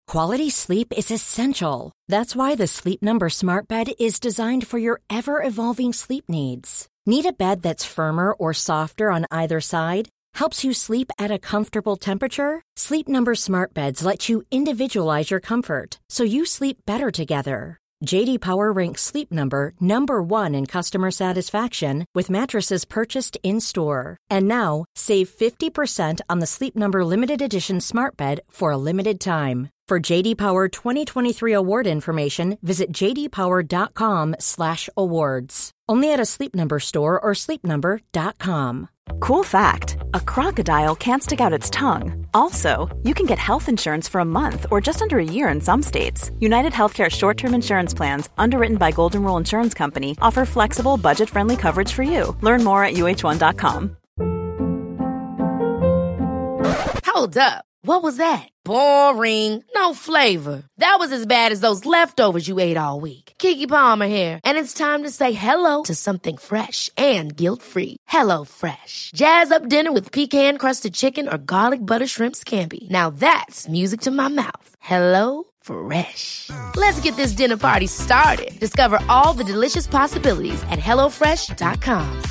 Quality sleep is essential. That's why the Sleep Number Smart Bed is designed for your ever-evolving sleep needs. Need a bed that's firmer or softer on either side? Helps you sleep at a comfortable temperature? Sleep Number Smart Beds let you individualize your comfort, so you sleep better together. J.D. Power ranks Sleep Number number 1 in customer satisfaction with mattresses purchased in-store. And now, save 50% on the Sleep Number Limited Edition Smart Bed for a limited time. For J.D. Power 2023 award information, visit jdpower.com/awards. Only at a Sleep Number store or sleepnumber.com. Cool fact, a crocodile can't stick out its tongue. Also, you can get health insurance for a month or just under a year in some states. United Healthcare short-term insurance plans, underwritten by Golden Rule Insurance Company, offer flexible, budget-friendly coverage for you. Learn more at uh1.com. Hold up. What was that? Boring. No flavor. That was as bad as those leftovers you ate all week. Keke Palmer here. And it's time to say hello to something fresh and guilt-free. Hello Fresh. Jazz up dinner with pecan-crusted chicken or garlic butter shrimp scampi. Now that's music to my mouth. Hello Fresh. Let's get this dinner party started. Discover all the delicious possibilities at hellofresh.com.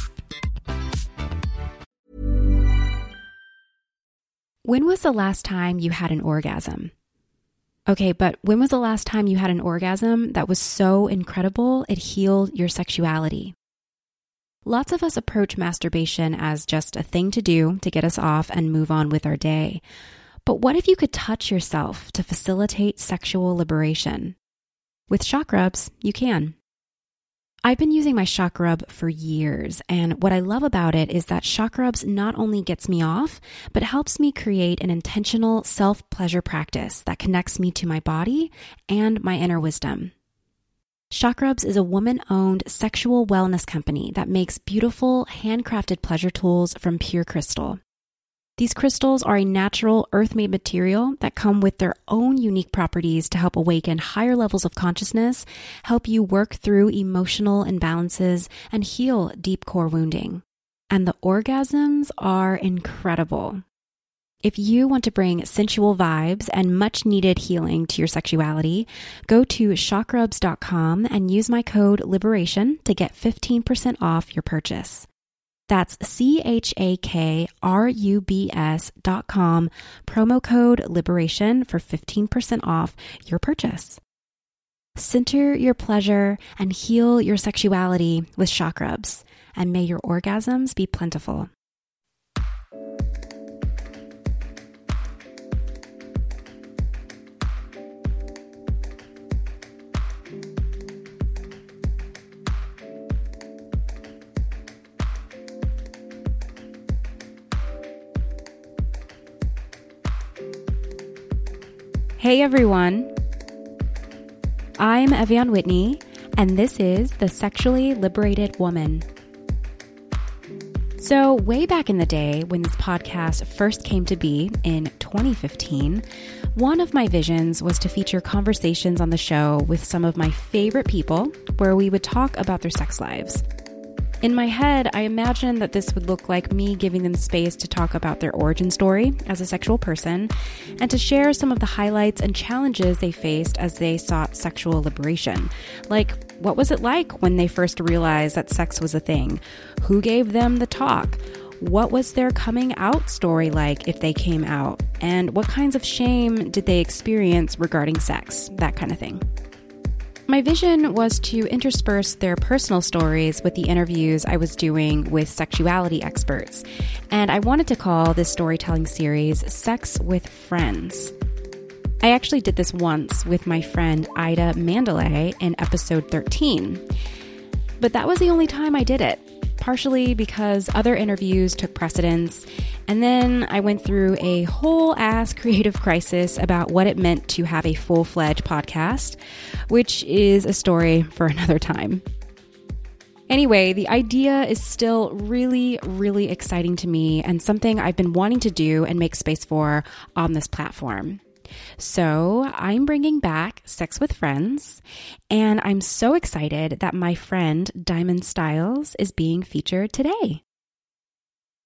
When was the last time you had an orgasm? Okay, but when was the last time you had an orgasm that was so incredible it healed your sexuality? Lots of us approach masturbation as just a thing to do to get us off and move on with our day. But what if you could touch yourself to facilitate sexual liberation? With Shock Rubs, you can. I've been using my Shock Rub for years, and what I love about it is that Shock Rubs not only gets me off, but helps me create an intentional self-pleasure practice that connects me to my body and my inner wisdom. Shock Rubs is a woman-owned sexual wellness company that makes beautiful, handcrafted pleasure tools from pure crystal. These crystals are a natural, earth-made material that come with their own unique properties to help awaken higher levels of consciousness, help you work through emotional imbalances, and heal deep core wounding. And the orgasms are incredible. If you want to bring sensual vibes and much-needed healing to your sexuality, go to shockrubs.com and use my code LIBERATION to get 15% off your purchase. That's CHAKRUBS.com, promo code LIBERATION for 15% off your purchase. Center your pleasure and heal your sexuality with Shock Rubs, and may your orgasms be plentiful. Hey everyone, I'm Evian Whitney, and this is The Sexually Liberated Woman. So way back in the day when this podcast first came to be in 2015, one of my visions was to feature conversations on the show with some of my favorite people where we would talk about their sex lives. In my head, I imagined that this would look like me giving them space to talk about their origin story as a sexual person and to share some of the highlights and challenges they faced as they sought sexual liberation. Like, what was it like when they first realized that sex was a thing? Who gave them the talk? What was their coming out story like if they came out? And what kinds of shame did they experience regarding sex? That kind of thing. My vision was to intersperse their personal stories with the interviews I was doing with sexuality experts, and I wanted to call this storytelling series Sex with Friends. I actually did this once with my friend Ida Mandalay in episode 13, but that was the only time I did it, partially because other interviews took precedence, and then I went through a whole-ass creative crisis about what it meant to have a full-fledged podcast, which is a story for another time. Anyway, the idea is still really, really exciting to me and something I've been wanting to do and make space for on this platform. So I'm bringing back Sex with Friends, and I'm so excited that my friend Diamond Styles is being featured today.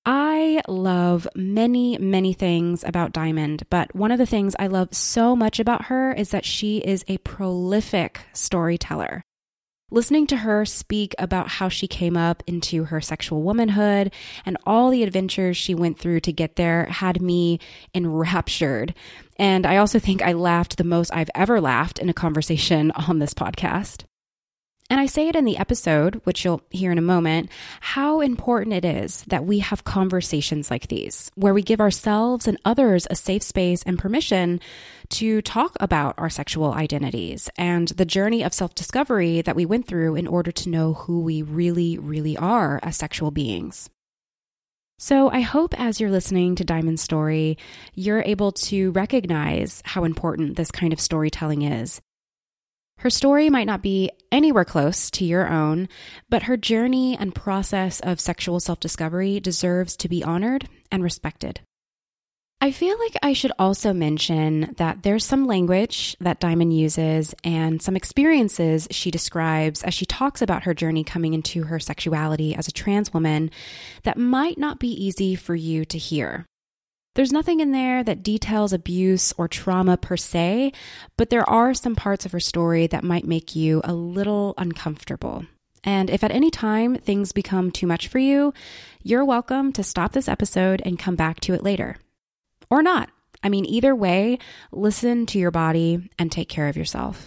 I love many, many things about Diamond, but one of the things I love so much about her is that she is a prolific storyteller. Listening to her speak about how she came up into her sexual womanhood and all the adventures she went through to get there had me enraptured. And I also think I laughed the most I've ever laughed in a conversation on this podcast. And I say it in the episode, which you'll hear in a moment, how important it is that we have conversations like these, where we give ourselves and others a safe space and permission to talk about our sexual identities and the journey of self-discovery that we went through in order to know who we really, really are as sexual beings. So I hope as you're listening to Diamond's story, you're able to recognize how important this kind of storytelling is. Her story might not be anywhere close to your own, but her journey and process of sexual self-discovery deserves to be honored and respected. I feel like I should also mention that there's some language that Diamond uses and some experiences she describes as she talks about her journey coming into her sexuality as a trans woman that might not be easy for you to hear. There's nothing in there that details abuse or trauma per se, but there are some parts of her story that might make you a little uncomfortable. And if at any time things become too much for you, you're welcome to stop this episode and come back to it later. Or not. I mean, either way, listen to your body and take care of yourself.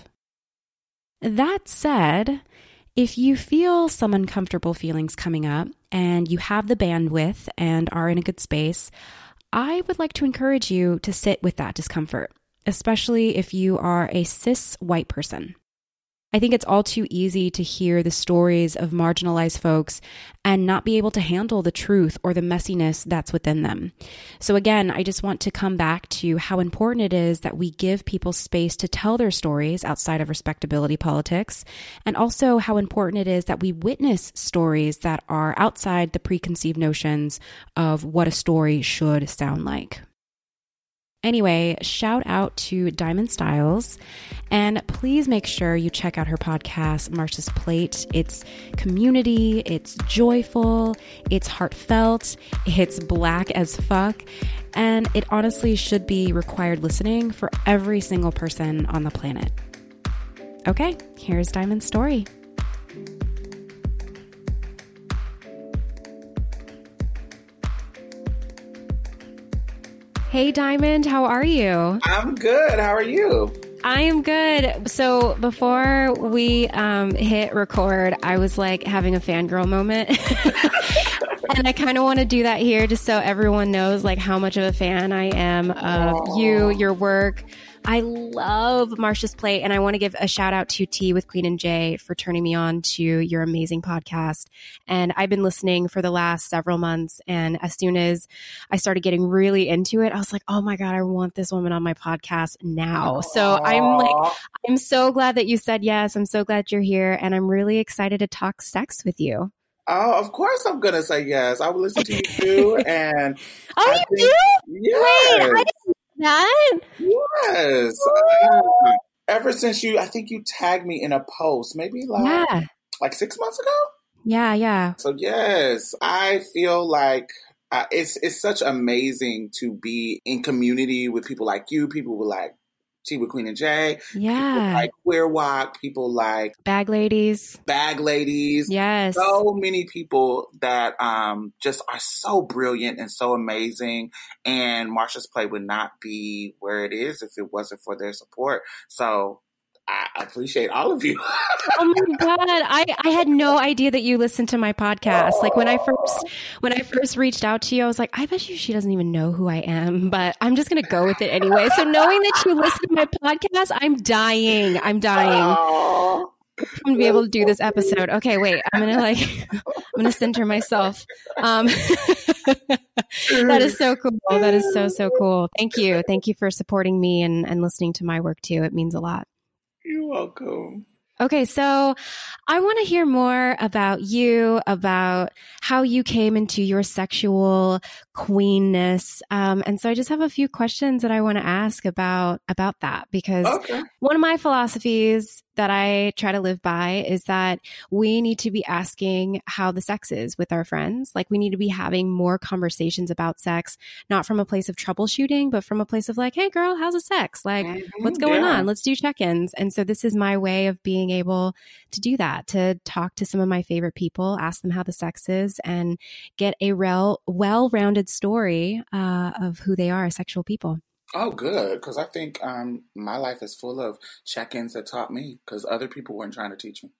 That said, if you feel some uncomfortable feelings coming up and you have the bandwidth and are in a good space, I would like to encourage you to sit with that discomfort, especially if you are a cis white person. I think it's all too easy to hear the stories of marginalized folks and not be able to handle the truth or the messiness that's within them. So again, I just want to come back to how important it is that we give people space to tell their stories outside of respectability politics, and also how important it is that we witness stories that are outside the preconceived notions of what a story should sound like. Anyway, shout out to Diamond Styles, and please make sure you check out her podcast, Marsha's Plate. It's community, it's joyful, it's heartfelt, it's black as fuck, and it honestly should be required listening for every single person on the planet. Okay, here's Diamond's story. Hey, Diamond, how are you? I'm good. How are you? I am good. So before we hit record, I was like having a fangirl moment. And I kind of want to do that here just so everyone knows like how much of a fan I am of you, your work. I love Marsha's Plate, and I want to give a shout out to Tea with Queen and Jay for turning me on to your amazing podcast. And I've been listening for the last several months, and as soon as I started getting really into it, I was like, oh my God, I want this woman on my podcast now. So I'm so glad that you said yes. I'm so glad you're here, and I'm really excited to talk sex with you. Oh, of course I'm going to say yes. I will listen to you too. And you do? Yes. Wait, I didn't know that. Yes. Ever since I think you tagged me in a post, maybe like 6 months ago? Yeah. So yes, I feel like it's such amazing to be in community with people like you, people with like Tea with Queen and Jay. Yeah. People like Queer Walk, people like Bag Ladies. Yes. So many people that just are so brilliant and so amazing. And Marsha's Plate would not be where it is if it wasn't for their support. So I appreciate all of you. Oh my God. I had no idea that you listened to my podcast. Like when I first reached out to you, I was like, I bet you she doesn't even know who I am, but I'm just going to go with it anyway. So knowing that you listen to my podcast, I'm dying. I'm going to be able to do this episode. Okay, wait, I'm going to center myself. That is so cool. That is so cool. Thank you. Thank you for supporting me and listening to my work too. It means a lot. You're welcome. Okay, so I want to hear more about you, about how you came into your sexual queenness. And so I just have a few questions that I want to ask about that, because one of my philosophies that I try to live by is that we need to be asking how the sex is with our friends. Like, we need to be having more conversations about sex, not from a place of troubleshooting, but from a place of like, hey girl, how's the sex? Like, what's going on? Let's do check-ins. And so this is my way of being able to do that, to talk to some of my favorite people, ask them how the sex is, and get a well-rounded story of who they are as sexual people. Oh, good. Because I think my life is full of check-ins that taught me, because other people weren't trying to teach me.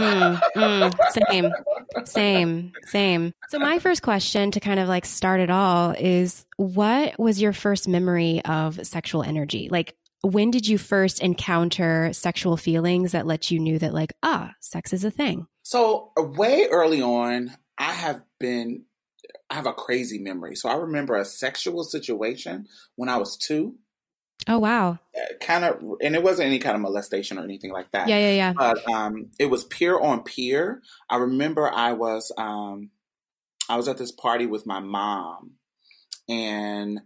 Same. So my first question to kind of like start it all is, what was your first memory of sexual energy? Like, when did you first encounter sexual feelings that let you knew that like, sex is a thing? So way early on, I have a crazy memory. So I remember a sexual situation when I was 2. Oh, wow. And it wasn't any kind of molestation or anything like that. Yeah. But it was peer on peer. I remember I was at this party with my mom, and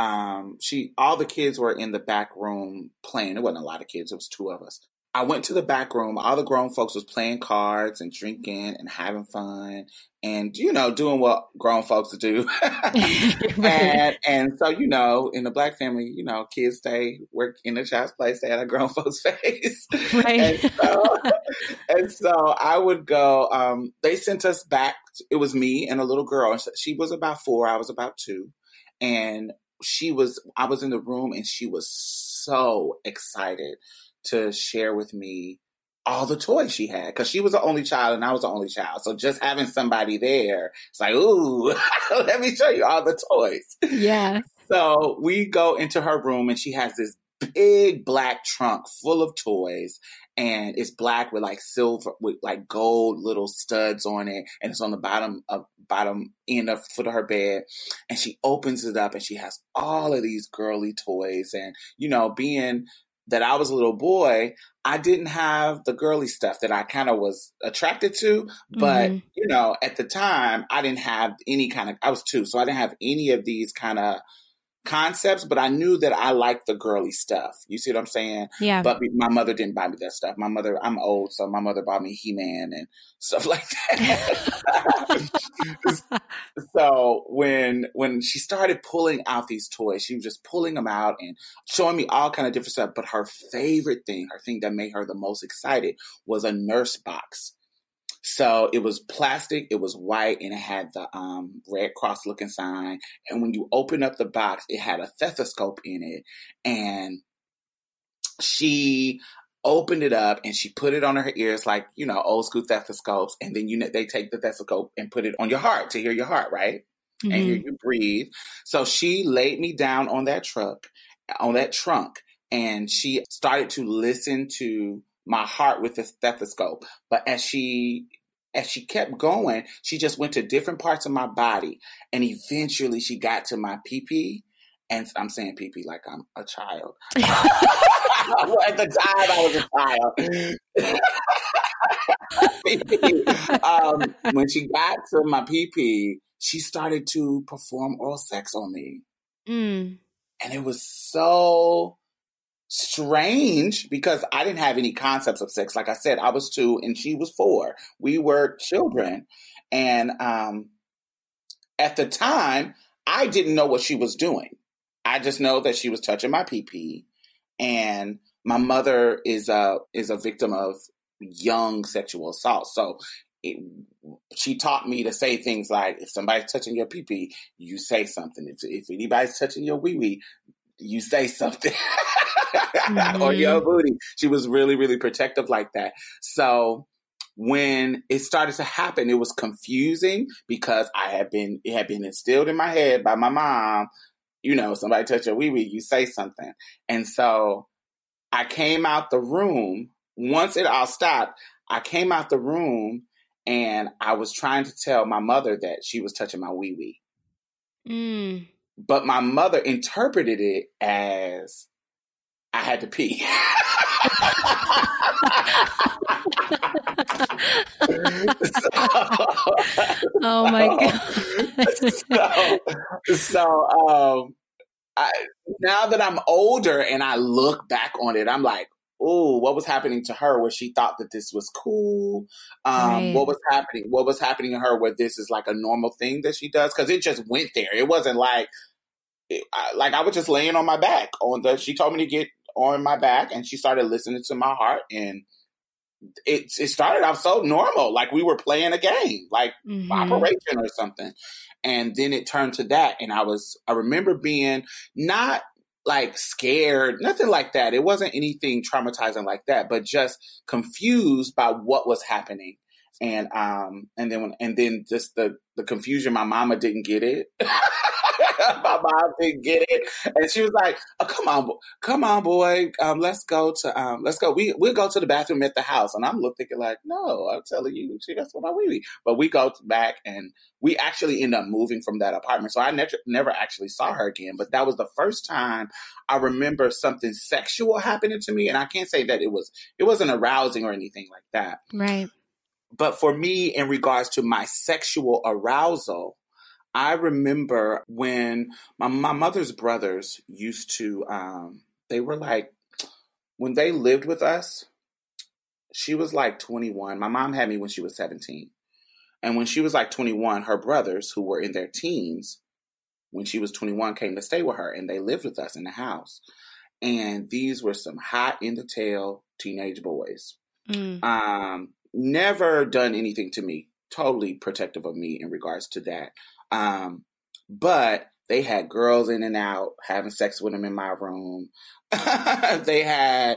all the kids were in the back room playing. It wasn't a lot of kids. It was 2 of us. I went to the back room. All the grown folks was playing cards and drinking and having fun and, doing what grown folks do. Right. and so, in the Black family, kids work in the child's place, stay at a grown folks' face. Right. And so I would go, they sent us back. It was me and a little girl. She was about 4. I was about 2. And I was in the room, and she was so excited to share with me all the toys she had, because she was the only child and I was the only child. So just having somebody there, it's like, ooh, let me show you all the toys. Yeah. So we go into her room, and she has this big black trunk full of toys, and it's black with like silver, with like gold little studs on it, and it's on the bottom end of foot of her bed. And she opens it up, and she has all of these girly toys. And being that I was a little boy, I didn't have the girly stuff that I kind of was attracted to. But, at the time, I didn't have I was 2, so I didn't have any of these kind of concepts, but I knew that I liked the girly stuff. You see what I'm saying? Yeah. But my mother didn't buy me that stuff. I'm old, so my mother bought me He-Man and stuff like that. So when she started pulling out these toys, she was just pulling them out and showing me all kind of different stuff. But her favorite thing, her thing that made her the most excited, was a nurse box. So it was plastic, it was white, and it had the Red Cross looking sign. And when you open up the box, it had a stethoscope in it. And she opened it up and she put it on her ears like, old school stethoscopes. And then, they take the stethoscope and put it on your heart to hear your heart, right? Mm-hmm. And hear you breathe. So she laid me down on that trunk, and she started to listen to my heart with the stethoscope. But as she kept going, she just went to different parts of my body. And eventually she got to my pee-pee. And I'm saying pee-pee like I'm a child. Well, at the time I was a child. When she got to my pee-pee, she started to perform oral sex on me. And it was so strange because I didn't have any concepts of sex. Like I said, I was 2 and she was 4. We were children. And at the time, I didn't know what she was doing. I just know that she was touching my pee-pee. And my mother is a victim of young sexual assault. So she taught me to say things like, if somebody's touching your pee-pee, you say something. If anybody's touching your wee-wee, you say something. Or your booty. She was really, really protective like that. So when it started to happen, it was confusing because it had been instilled in my head by my mom, somebody touch your wee-wee, you say something. And so I came out the room. Once it all stopped, I came out the room and I was trying to tell my mother that she was touching my wee-wee. But my mother interpreted it as I had to pee. Oh my God. Now that I'm older and I look back on it, I'm like, oh, what was happening to her where she thought that this was cool? Right. What was happening to her where this is like a normal thing that she does? Because it just went there. It wasn't like I was just laying on my back. She told me to get on my back, and she started listening to my heart, and it started off so normal, like we were playing a game, like Operation or something. And then it turned to that, and I remember being not like scared, nothing like that. It wasn't anything traumatizing like that, but just confused by what was happening. And then just the confusion. My mama didn't get it. My mom didn't get it, and she was like, "Oh, come on, boy. Let's go. We'll go to the bathroom at the house." And I'm thinking like, "No, I'm telling you, that's what my wee." But we go back, and we actually end up moving from that apartment. So I never actually saw her again. But that was the first time I remember something sexual happening to me, and I can't say that it wasn't arousing or anything like that. Right. But for me, in regards to my sexual arousal, I remember when my mother's brothers used to, they were like, when they lived with us, she was like 21. My mom had me when she was 17. And when she was like 21, her brothers, who were in their teens, when she was 21, came to stay with her, and they lived with us in the house. And these were some hot in the tail teenage boys. Never done anything to me, totally protective of me in regards to that. But they had girls in and out having sex with them in my room. They had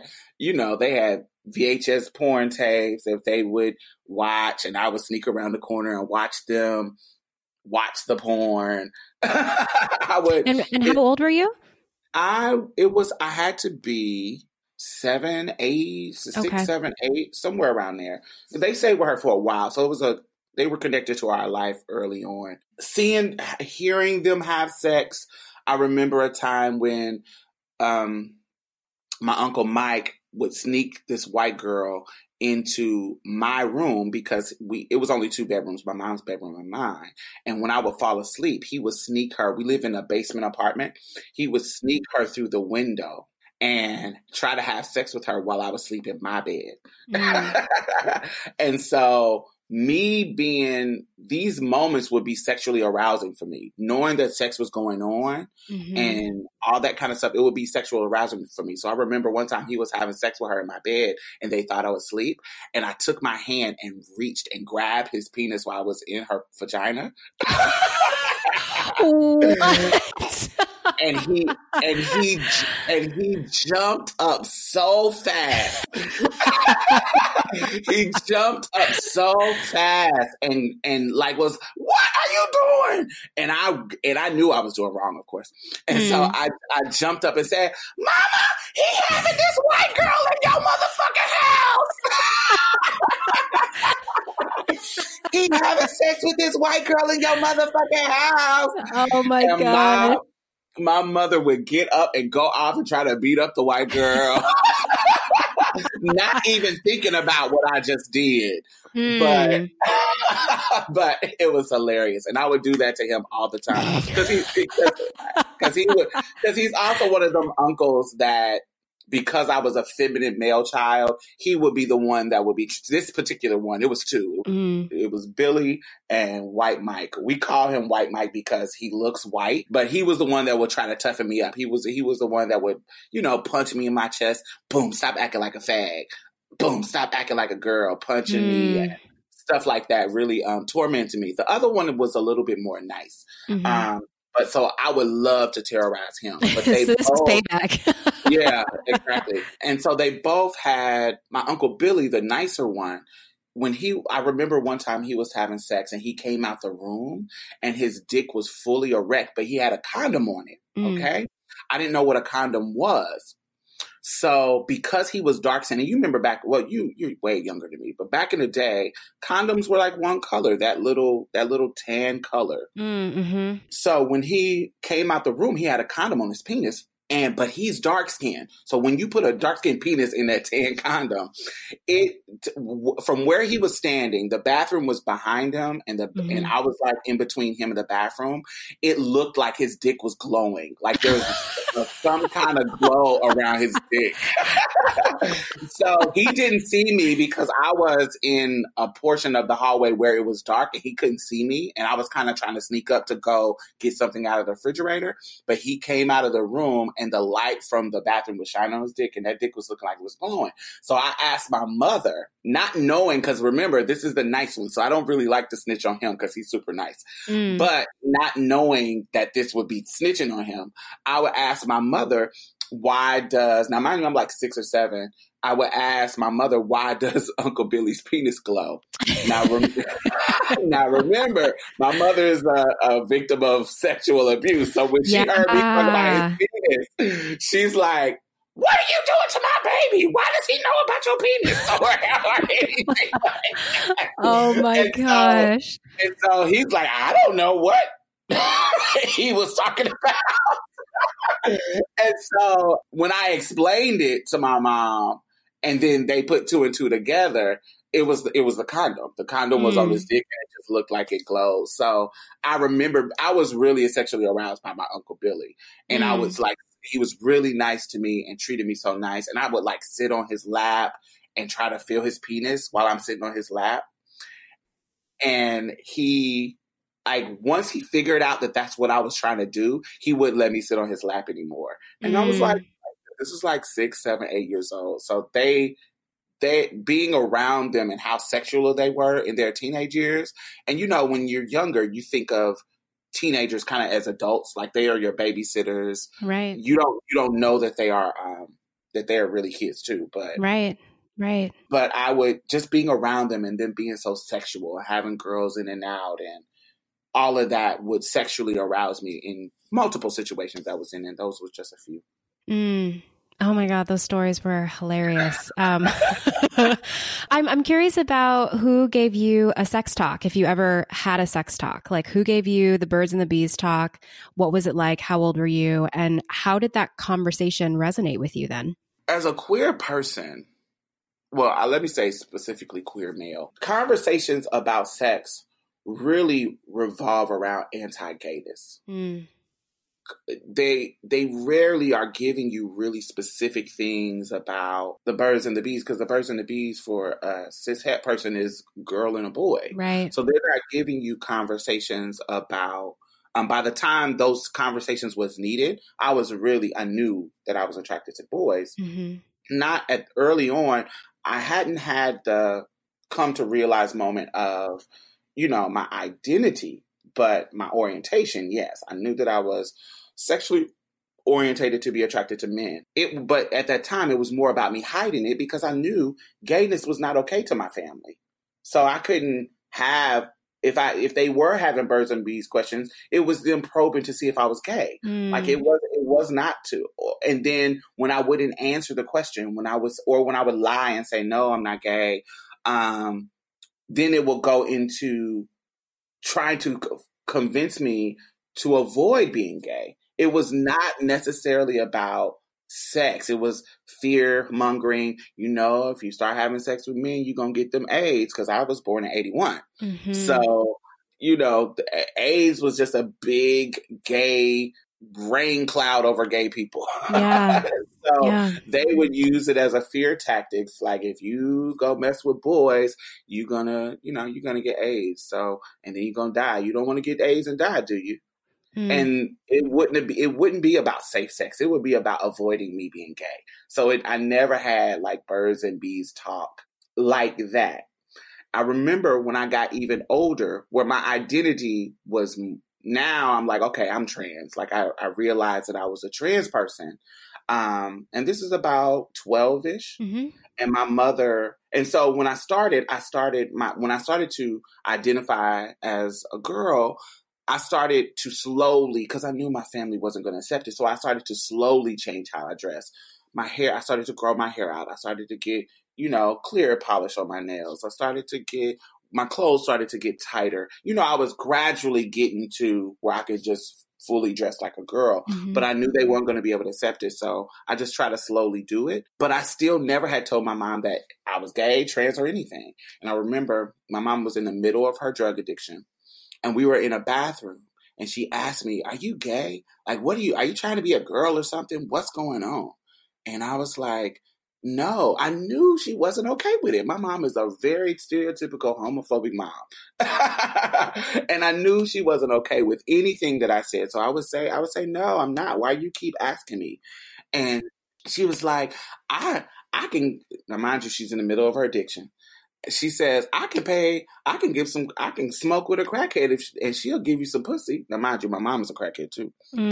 VHS porn tapes that they would watch, and I would sneak around the corner and watch them watch the porn. I would. And how old were you? I had to be 7, 8, 6, 7, 8, somewhere around there. They stayed with her for a while, so they were connected to our life early on. Hearing them have sex, I remember a time when my Uncle Mike would sneak this white girl into my room, because it was only 2 bedrooms, my mom's bedroom and mine. And when I would fall asleep, he would sneak her. We live in a basement apartment. He would sneak her through the window and try to have sex with her while I was asleep in my bed. And so these moments would be sexually arousing for me. Knowing that sex was going on and all that kind of stuff, it would be sexual arousing for me. So I remember one time he was having sex with her in my bed, and they thought I was asleep. And I took my hand and reached and grabbed his penis while I was in her vagina. What? And he jumped up so fast. He jumped up so fast and like was, "What are you doing?" And I knew I was doing wrong, of course. And so I jumped up and said, "Mama, he having this white girl in your motherfucking house." He having sex with this white girl in your motherfucking house. Oh my God. My mother would get up and go off and try to beat up the white girl. Not even thinking about what I just did. But it was hilarious. And I would do that to him all the time. Because he's also one of them uncles that, because I was a feminine male child, he would be the one that would be, this particular one, it was 2. It was Billy and White Mike. We call him White Mike because he looks white, but he was the one that would try to toughen me up. He was the one that would, punch me in my chest. Boom, stop acting like a fag. Boom, stop acting like a girl, punching me and stuff like that, really tormented me. The other one was a little bit more nice. But so I would love to terrorize him. But this is payback. Yeah, exactly. And so they both had, my Uncle Billy, the nicer one, I remember one time he was having sex and he came out the room and his dick was fully erect, but he had a condom on it. Okay. I didn't know what a condom was. So because he was dark skinned, and you remember you're way younger than me, but back in the day, condoms were like one color, that little tan color. So when he came out the room, he had a condom on his penis. But he's dark skinned. So when you put a dark skinned penis in that tan condom, from where he was standing, the bathroom was behind him, and I was like in between him and the bathroom. It looked like his dick was glowing. Like there was some kind of glow around his dick. So he didn't see me because I was in a portion of the hallway where it was dark and he couldn't see me. And I was kind of trying to sneak up to go get something out of the refrigerator. But he came out of the room and the light from the bathroom was shining on his dick and that dick was looking like it was glowing. So I asked my mother, not knowing, because remember, this is the nice one. So I don't really like to snitch on him because he's super nice. But not knowing that this would be snitching on him, I would ask my mother, now mind you, I'm like 6 or 7. I would ask my mother, why does Uncle Billy's penis glow? Now remember, my mother is a victim of sexual abuse. So when she heard me talk about his penis, she's like, what are you doing to my baby? Why does he know about your penis? Or anything like that. Oh my gosh. And so he's like, I don't know what he was talking about. And so when I explained it to my mom, and then they put 2 and 2 together, it was the condom. The condom was on his dick, and it just looked like it glowed. So I remember I was really sexually aroused by my Uncle Billy, and I was like, he was really nice to me and treated me so nice, and I would like sit on his lap and try to feel his penis while I'm sitting on his lap, and he. Like, once he figured out that that's what I was trying to do, he wouldn't let me sit on his lap anymore. And I was like, this is like 6, 7, 8 years old. So they being around them and how sexual they were in their teenage years. And, you know, when you're younger, you think of teenagers kind of as adults, like they are your babysitters. Right. You don't know that they are really kids too, but. Right. But I would just being around them and them being so sexual, having girls in and out, and all of that would sexually arouse me in multiple situations I was in, and those were just a few. Oh my God, those stories were hilarious. I'm curious about who gave you a sex talk, if you ever had a sex talk. Like, who gave you the birds and the bees talk? What was it like? How old were you? And how did that conversation resonate with you then? As a queer person, well, let me say specifically queer male, conversations about sex really revolve around anti-gayness. They rarely are giving you really specific things about the birds and the bees, because the birds and the bees for a cis-het person is girl and a boy. Right. So they're not giving you conversations about, by the time those conversations was needed, I knew that I was attracted to boys. Not at early on, I hadn't had the come to realize moment of, you know, my identity, but my orientation, yes. I knew that I was sexually orientated to be attracted to men. But at that time, it was more about me hiding it because I knew gayness was not okay to my family. So I couldn't have, if they were having birds and bees questions, it was them probing to see if I was gay. Like it was not to. And then when I wouldn't answer the question, when I would lie and say, no, I'm not gay, then it will go into trying to convince me to avoid being gay. It was not necessarily about sex. It was fear mongering. You know, if you start having sex with men, you're going to get them AIDS, because I was born in 81. So, you know, AIDS was just a big gay rain cloud over gay people. Yeah. So they would use it as a fear tactic. Like, if you go mess with boys, you're gonna get AIDS. So, and then you're gonna die. You don't want to get AIDS and die, do you? And it wouldn't be about safe sex. It would be about avoiding me being gay. So I never had like birds and bees talk like that. I remember when I got even older, where my identity was, now I'm like, okay, I'm trans. Like I realized that I was a trans person. And this is about 12-ish. And my mother, and so when I started to identify as a girl, I started to slowly, because I knew my family wasn't going to accept it, so I started to slowly change how I dress. My hair, I started to grow my hair out. I started to get, you know, clear polish on my nails. My clothes started to get tighter. You know, I was gradually getting to where I could just fully dressed like a girl, but I knew they weren't going to be able to accept it. So I just try to slowly do it. But I still never had told my mom that I was gay, trans, or anything. And I remember my mom was in the middle of her drug addiction and we were in a bathroom and she asked me, "Are you gay? Like, are you trying to be a girl or something? What's going on?" And I was like, no, I knew she wasn't okay with it. My mom is a very stereotypical homophobic mom. And I knew she wasn't okay with anything that I said. So I would say, no, I'm not. Why you keep asking me? And she was like, I can, now mind you, she's in the middle of her addiction. She says, I can smoke with a crackhead and she'll give you some pussy. Now mind you, my mom is a crackhead too.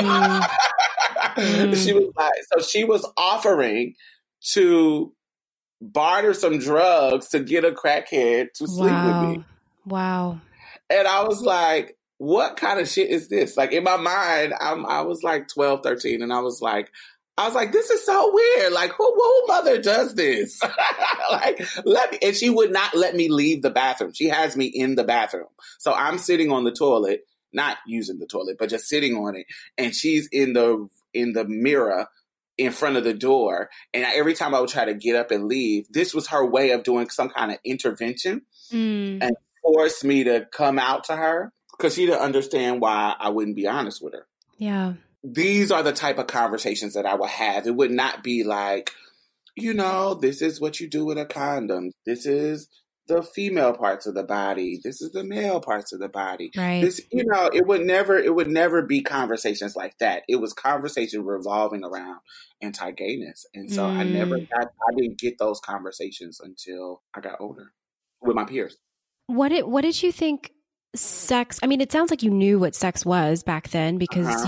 She was like, so she was offering to barter some drugs to get a crackhead to sleep with me. Wow. And I was like, what kind of shit is this? Like in my mind, I was like 12, 13. And I was like, this is so weird. Like who mother does this? Like, and she would not let me leave the bathroom. She has me in the bathroom. So I'm sitting on the toilet, not using the toilet, but just sitting on it. And she's in the mirror in front of the door. And every time I would try to get up and leave, this was her way of doing some kind of intervention and force me to come out to her because she didn't understand why I wouldn't be honest with her. Yeah. These are the type of conversations that I would have. It would not be like, this is what you do with a condom. This is the female parts of the body. This is the male parts of the body. Right. This, it would never be conversations like that. It was conversation revolving around anti-gayness. And so I didn't get those conversations until I got older with my peers. What did you think sex, I mean, it sounds like you knew what sex was back then because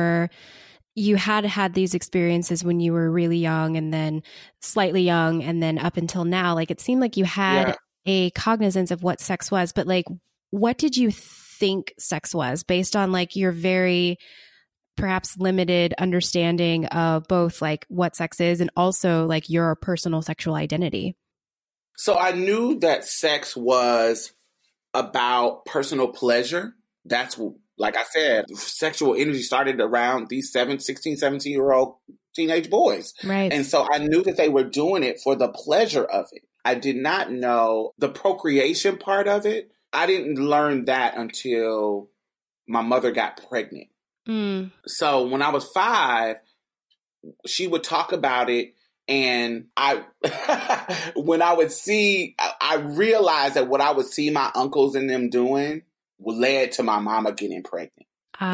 you had these experiences when you were really young and then slightly young and then up until now. Like it seemed like you had a cognizance of what sex was, but like, what did you think sex was based on like your very perhaps limited understanding of both like what sex is and also like your personal sexual identity? So I knew that sex was about personal pleasure. That's, like I said, sexual energy started around these 16, 17-year-old teenage boys. Right. And so I knew that they were doing it for the pleasure of it. I did not know the procreation part of it. I didn't learn that until my mother got pregnant. So when I was 5, she would talk about it. And when I would see, I realized that what I would see my uncles and them doing led to my mama getting pregnant.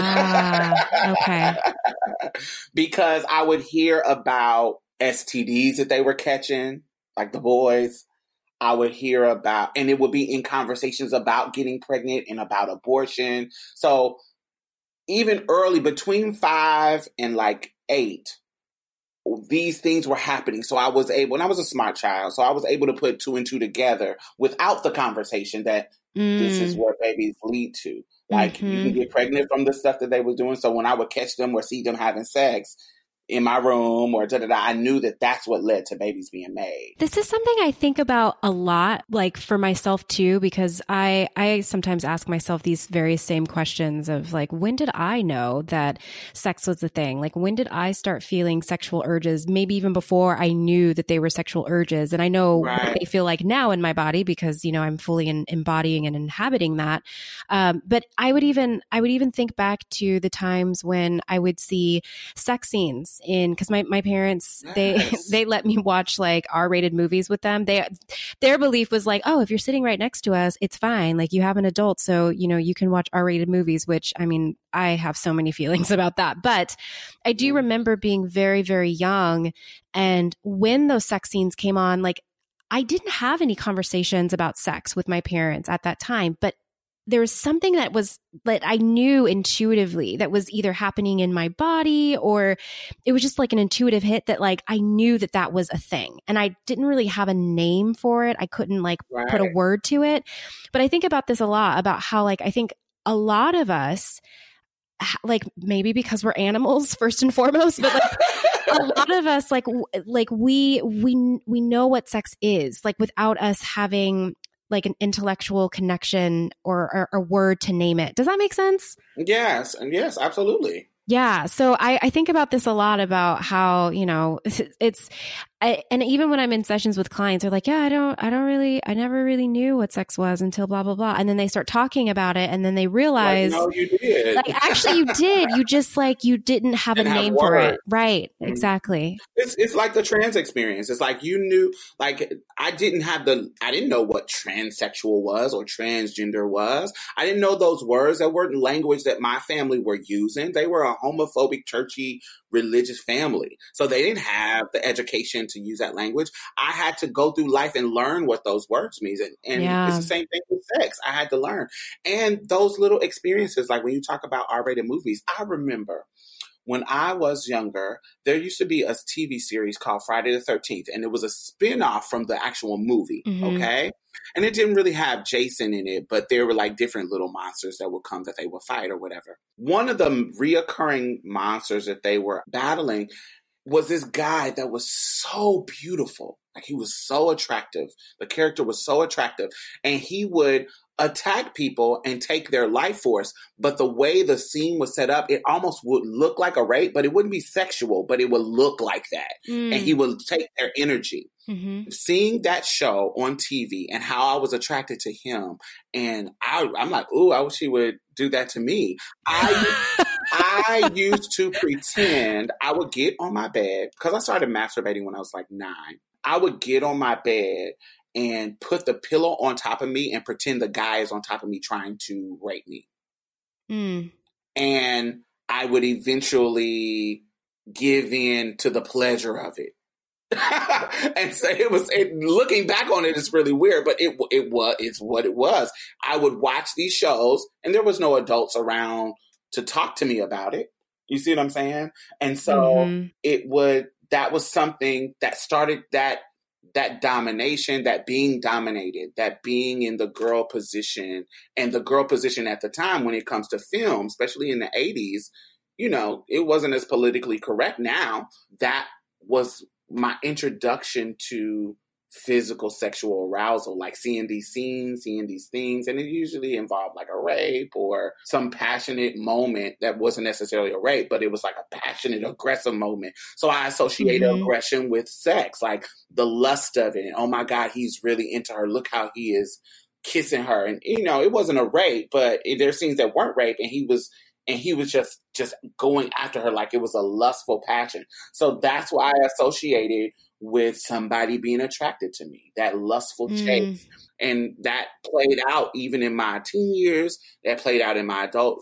Okay. Because I would hear about STDs that they were catching, like the boys. I would hear about, and it would be in conversations about getting pregnant and about abortion. So even early, between 5 and like 8, these things were happening. So I was able, and I was a smart child, so I was able to put 2 and 2 together without the conversation that this is where babies lead to. Like you can get pregnant from the stuff that they were doing. So when I would catch them or see them having sex in my room or I knew that that's what led to babies being made. This is something I think about a lot, like for myself too, because I sometimes ask myself these very same questions of like, when did I know that sex was a thing? Like, when did I start feeling sexual urges? Maybe even before I knew that they were sexual urges. And I know what they feel like now in my body because, I'm fully embodying and inhabiting that. But I would even think back to the times when I would see sex scenes because my parents, they let me watch like R-rated movies with them. Their belief was like, oh, if you're sitting right next to us, it's fine. Like you have an adult, so you can watch R-rated movies, which I mean, I have so many feelings about that. But I do remember being very, very young. And when those sex scenes came on, like I didn't have any conversations about sex with my parents at that time, but there was something that I knew intuitively that was either happening in my body or it was just like an intuitive hit that like I knew that was a thing. And I didn't really have a name for it. I couldn't like put a word to it. But I think about this a lot about how like I think a lot of us, like maybe because we're animals first and foremost, but like a lot of us like we know what sex is, like without us having like an intellectual connection or a word to name it. Does that make sense? Yes. And yes, absolutely. Yeah. So I think about this a lot about how, and even when I'm in sessions with clients, they're like, yeah, I never really knew what sex was until blah, blah, blah. And then they start talking about it and then they realize, no, you did. Like, actually you did. You just you didn't have a name for it. Right. Mm-hmm. Exactly. It's like the trans experience. It's like you knew, like I didn't know what transsexual was or transgender was. I didn't know those words. That weren't language that my family were using. They were a homophobic, churchy, religious family. So they didn't have the education to use that language. I had to go through life and learn what those words mean. And it's the same thing with sex. I had to learn. And those little experiences, like when you talk about R-rated movies, I remember when I was younger, there used to be a TV series called Friday the 13th, and it was a spin-off from the actual movie, okay? And it didn't really have Jason in it, but there were like different little monsters that would come that they would fight or whatever. One of the reoccurring monsters that they were battling was this guy that was so beautiful. Like he was so attractive. The character was so attractive. And he would attack people and take their life force. But the way the scene was set up, it almost would look like a rape, but it wouldn't be sexual, but it would look like that. And he would take their energy. Mm-hmm. Seeing that show on TV and how I was attracted to him. And I'm like, ooh, I wish he would do that to me. I used to pretend I would get on my bed because I started masturbating when I was like 9. I would get on my bed and put the pillow on top of me and pretend the guy is on top of me trying to rape me. And I would eventually give in to the pleasure of it. And so looking back on it, it's really weird, but it's what it was. I would watch these shows and there was no adults around to talk to me about it. You see what I'm saying? And so that was something that started that domination, that being dominated, that being in the girl position. And the girl position at the time when it comes to film, especially in the 80s, it wasn't as politically correct now. That was my introduction to physical sexual arousal, like seeing these scenes, seeing these things. And it usually involved like a rape or some passionate moment that wasn't necessarily a rape, but it was like a passionate, aggressive moment. So I associate aggression with sex, like the lust of it. And oh my God, he's really into her. Look how he is kissing her. And, it wasn't a rape, but there's scenes that weren't rape. And he was just going after her like it was a lustful passion. So that's why I associated with somebody being attracted to me, that lustful chase. And that played out even in my teen years, that played out in my adult.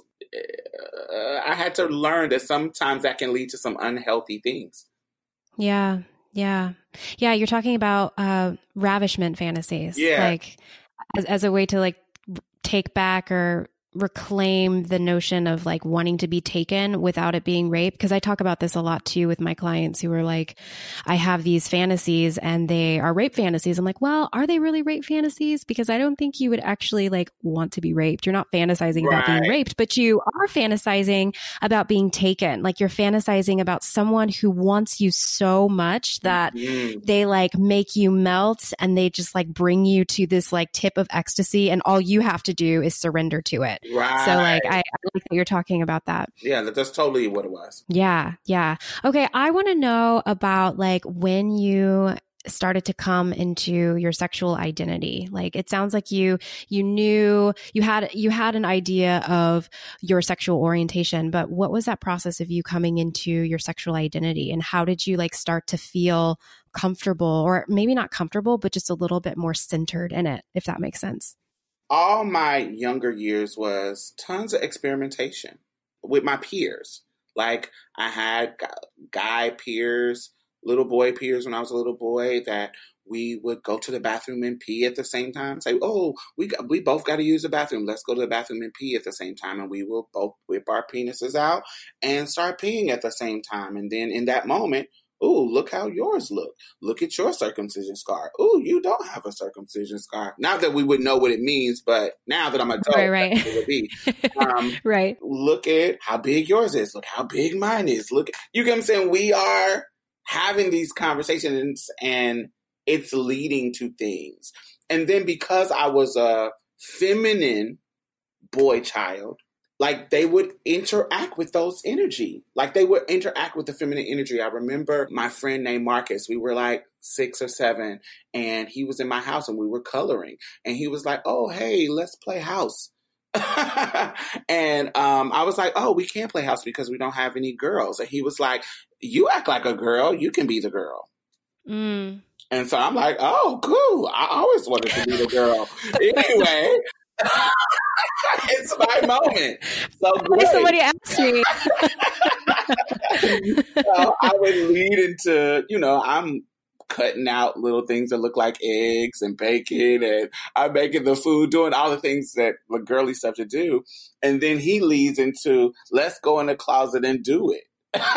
I had to learn that sometimes that can lead to some unhealthy things. Yeah. You're talking about ravishment fantasies, like as a way to like take back or reclaim the notion of like wanting to be taken without it being rape. Because I talk about this a lot too with my clients who are like, I have these fantasies and they are rape fantasies. I'm like, well, are they really rape fantasies? Because I don't think you would actually like want to be raped. You're not fantasizing about being raped, but you are fantasizing about being taken. Like you're fantasizing about someone who wants you so much that they like make you melt and they just like bring you to this like tip of ecstasy and all you have to do is surrender to it. Right. So like, I like that you're talking about that. Yeah, that's totally what it was. Yeah. Okay. I want to know about like when you started to come into your sexual identity. Like it sounds like you knew you had an idea of your sexual orientation, but what was that process of you coming into your sexual identity and how did you like start to feel comfortable, or maybe not comfortable, but just a little bit more centered in it, if that makes sense? All my younger years was tons of experimentation with my peers. Like I had guy peers, little boy peers when I was a little boy that we would go to the bathroom and pee at the same time. Say, oh, we both got to use the bathroom. Let's go to the bathroom and pee at the same time. And we will both whip our penises out and start peeing at the same time. And then in that moment, ooh, look how yours look. Look at your circumcision scar. Ooh, you don't have a circumcision scar. Not that we would know what it means, but now that I'm adult, right. That's what it would be. Right. Look at how big yours is. Look how big mine is. You get what I'm saying? We are having these conversations and it's leading to things. And then because I was a feminine boy child, like they would interact with those energy. Like they would interact with the feminine energy. I remember my friend named Marcus. We were like 6 or 7 and he was in my house and we were coloring. And he was like, oh, hey, let's play house. And I was like, oh, we can't play house because we don't have any girls. And he was like, you act like a girl. You can be the girl. Mm. And so I'm like, oh, cool. I always wanted to be the girl. Anyway, it's my moment. So great. Somebody asked me. So I would lead into, I'm cutting out little things that look like eggs and bacon, and I'm making the food, doing all the things that the girly stuff to do. And then he leads into, let's go in the closet and do it.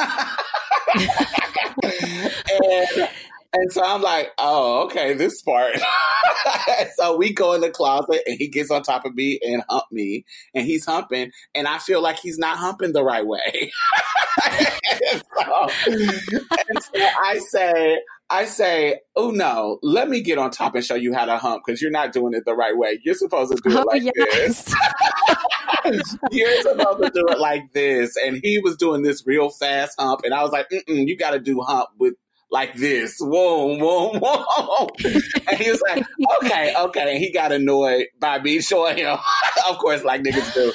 And so I'm like, oh, okay, this part. So we go in the closet and he gets on top of me and hump me. And he's humping. And I feel like he's not humping the right way. and so I say, oh, no, let me get on top and show you how to hump because you're not doing it the right way. You're supposed to do it like this. You're supposed to do it like this. And he was doing this real fast hump. And I was like, you got to do hump with like this. Whoa, whoa, whoa. And he was like, okay. And he got annoyed by me showing him, of course, like niggas do.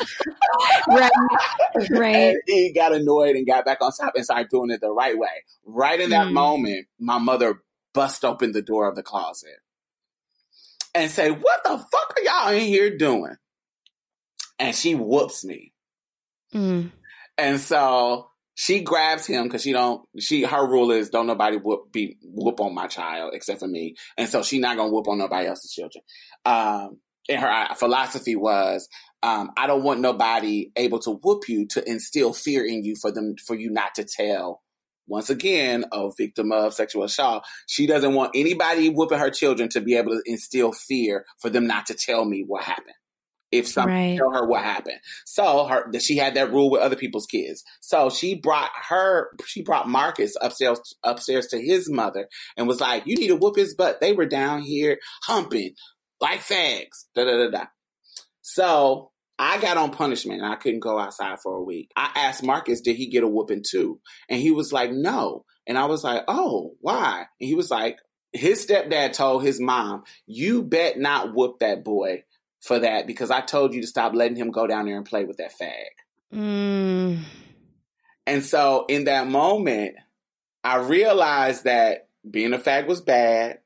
Right. And he got annoyed and got back on top and started doing it the right way. Right in that moment, my mother bust open the door of the closet and say, what the fuck are y'all in here doing? And she whoops me. Mm. And so she grabs him because her rule is don't nobody whoop on my child except for me. And so she's not going to whoop on nobody else's children. And her philosophy was, I don't want nobody able to whoop you to instill fear in you for you not to tell. Once again, a victim of sexual assault. She doesn't want anybody whooping her children to be able to instill fear for them not to tell me what happened. If somebody tell her what happened. So she had that rule with other people's kids. So she brought Marcus upstairs to his mother and was like, you need to whoop his butt. They were down here humping like fags. Da, da, da, da. So I got on punishment and I couldn't go outside for a week. I asked Marcus, did he get a whooping too? And he was like, no. And I was like, oh, why? And he was like, his stepdad told his mom, you bet not whoop that boy for that because I told you to stop letting him go down there and play with that fag. Mm. And so in that moment, I realized that being a fag was bad.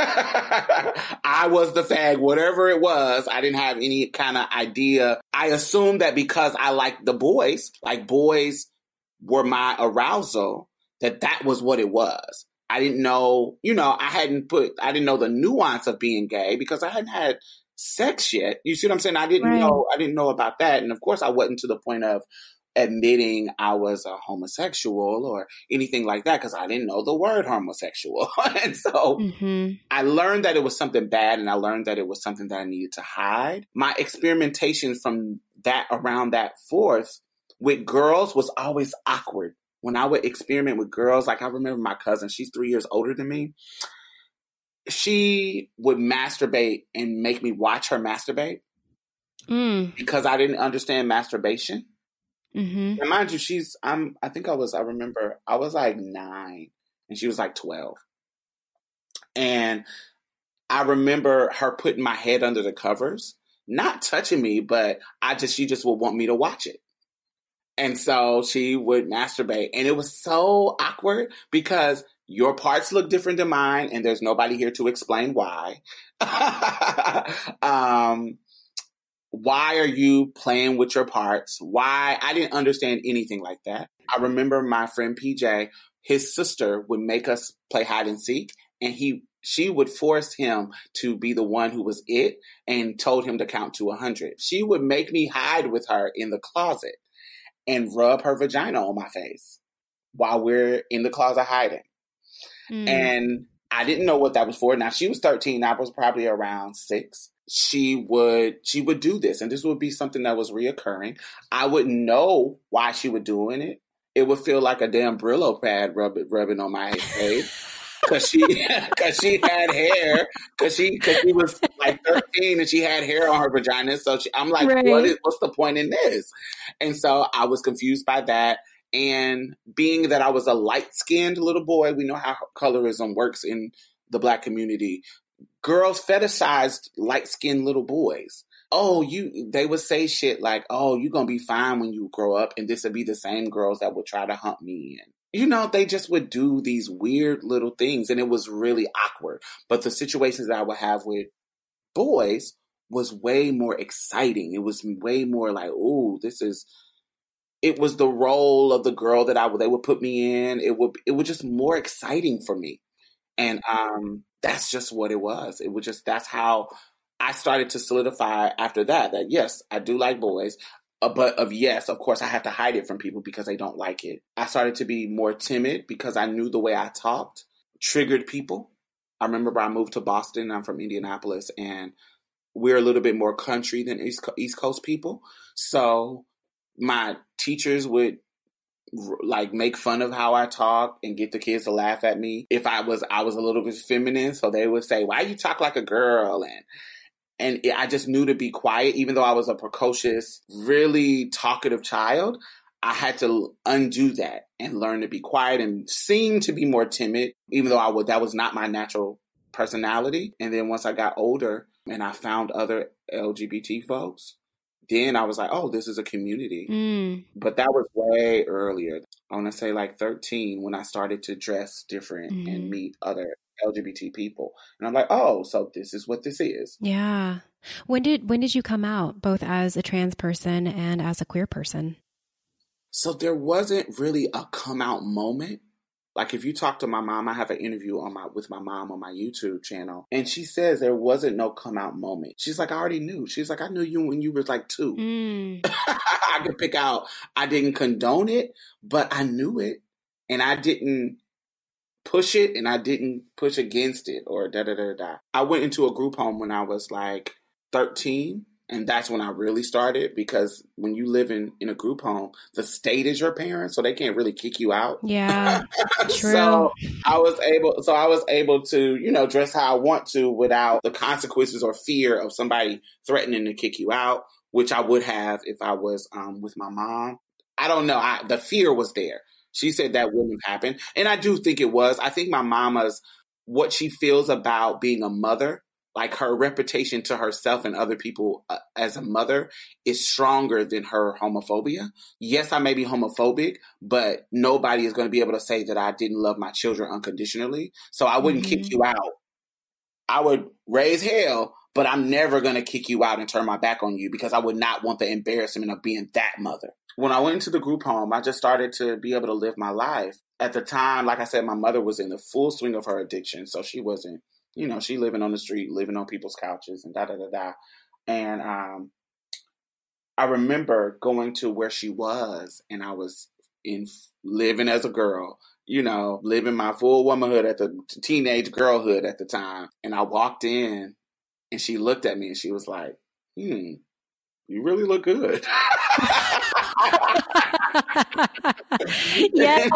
I was the fag, whatever it was. I didn't have any kind of idea. I assumed that because I liked the boys, like boys were my arousal, that was what it was. I didn't know, I didn't know the nuance of being gay because I hadn't had sex yet. You see what I'm saying? I didn't know about that. And of course I wasn't to the point of admitting I was a homosexual or anything like that because I didn't know the word homosexual. And so I learned that it was something bad and I learned that it was something that I needed to hide. My experimentation from that around that forth with girls was always awkward. When I would experiment with girls, like I remember my cousin, she's 3 years older than me. She would masturbate and make me watch her masturbate because I didn't understand masturbation. Mm-hmm. And mind you, I was like 9 and she was like 12. And I remember her putting my head under the covers, not touching me, but she just would want me to watch it. And so she would masturbate and it was so awkward because your parts look different than mine and there's nobody here to explain why. Why are you playing with your parts? Why? I didn't understand anything like that. I remember my friend PJ, his sister would make us play hide and seek and she would force him to be the one who was it and told him to count to 100. She would make me hide with her in the closet and rub her vagina on my face while we're in the closet hiding. And I didn't know what that was for. Now she was 13. I was probably around 6. She would do this and this would be something that was reoccurring. I wouldn't know why she was doing it. It would feel like a damn Brillo pad rubbing on my face. Cause she had hair, cause she was like 13 and she had hair on her vagina. So I'm like, right. What's the point in this? And so I was confused by that. And being that I was a light-skinned little boy, we know how colorism works in the Black community. Girls fetishized light-skinned little boys. Oh, they would say shit like, oh, you're going to be fine when you grow up. And this would be the same girls that would try to hump me. And, you know, they just would do these weird little things. And it was really awkward. But the situations that I would have with boys was way more exciting. It was way more like, oh, it was the role of the girl that they would put me in. It was just more exciting for me. And that's just what it was. It was just, that's how I started to solidify after that yes, I do like boys. But of course, I have to hide it from people because they don't like it. I started to be more timid because I knew the way I talked triggered people. I remember I moved to Boston. I'm from Indianapolis, and we're a little bit more country than East Coast people. So my teachers would like make fun of how I talk and get the kids to laugh at me. If I was a little bit feminine, so they would say, "Why you talk like a girl?" And I just knew to be quiet, even though I was a precocious, really talkative child. I had to undo that and learn to be quiet and seem to be more timid, even though that was not my natural personality. And then once I got older and I found other LGBT folks, then I was like, oh, this is a community. But that was way earlier. I want to say like 13 when I started to dress different and meet other LGBT people. And I'm like, oh, so this is what this is. Yeah. When did you come out, both as a trans person and as a queer person? So there wasn't really a come out moment. Like if you talk to my mom, I have an interview with my mom on my YouTube channel. And she says there wasn't no come out moment. She's like, I already knew. She's like, I knew you when you were like 2. I could pick out, I didn't condone it, but I knew it. And I didn't push it and I didn't push against it or da-da-da-da. I went into a group home when I was like 13. And that's when I really started, because when you live in a group home, the state is your parent, so they can't really kick you out. Yeah, true. So I was able to, you know, dress how I want to without the consequences or fear of somebody threatening to kick you out, which I would have if I was with my mom. I don't know. The fear was there. She said that wouldn't happen. And I do think it was. I think my mama's, what she feels about being a mother, like her reputation to herself and other people as a mother, is stronger than her homophobia. Yes, I may be homophobic, but nobody is going to be able to say that I didn't love my children unconditionally. So I wouldn't kick you out. I would raise hell, but I'm never going to kick you out and turn my back on you, because I would not want the embarrassment of being that mother. When I went into the group home, I just started to be able to live my life. At the time, like I said, my mother was in the full swing of her addiction, so she wasn't, you know, she living on the street, living on people's couches and da-da-da-da. And I remember going to where she was, and I was living as a girl, you know, living my full womanhood at the teenage girlhood at the time. And I walked in, and she looked at me, and she was like, you really look good. Yes.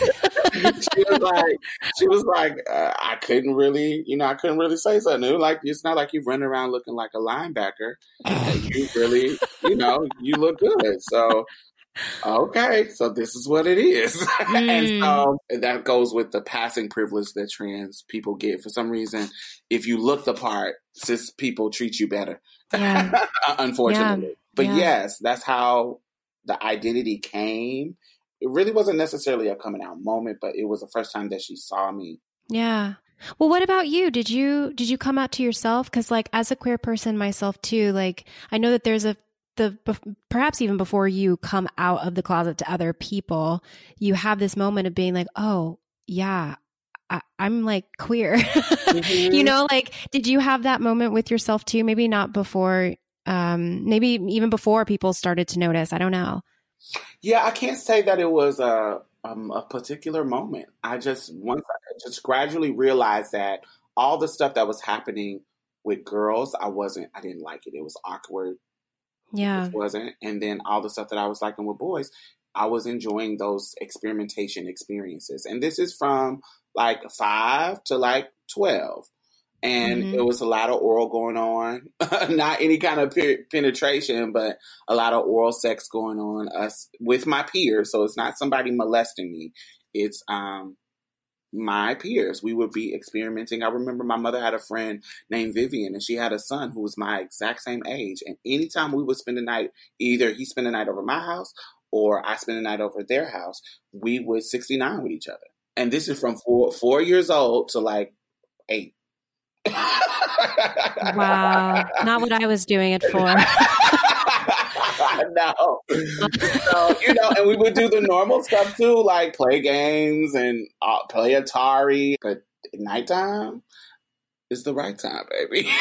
she was like, I couldn't really say something. Like, it's not like you run around looking like a linebacker. You really, you know, you look good. So, okay, so this is what it is. And so that goes with the passing privilege that trans people get. For some reason, if you look the part, cis people treat you better. Yeah. Unfortunately. Yeah. But yes, that's how the identity came. It really wasn't necessarily a coming out moment, but it was the first time that she saw me. Yeah. Well, what about you? Did you come out to yourself? Because like as a queer person myself too, like I know that there's perhaps even before you come out of the closet to other people, you have this moment of being like, oh yeah, I'm like queer. You know, like, did you have that moment with yourself too? Maybe not before, maybe even before people started to notice. I don't know. Yeah, I can't say that it was a particular moment. Once I just gradually realized that all the stuff that was happening with girls, I didn't like it. It was awkward. Yeah. It wasn't. And then all the stuff that I was liking with boys, I was enjoying those experimentation experiences. And this is from like 5 to like 12. And it was a lot of oral going on, not any kind of penetration, but a lot of oral sex going on with my peers. So it's not somebody molesting me. It's my peers. We would be experimenting. I remember my mother had a friend named Vivian, and she had a son who was my exact same age. And anytime we would spend the night, either he spent the night over my house or I spent the night over their house, we would 69 with each other. And this is from 4 years old to like 8. Wow. Not what I was doing it for. No. So, and we would do the normal stuff too, like play games and play Atari. But nighttime is the right time, baby.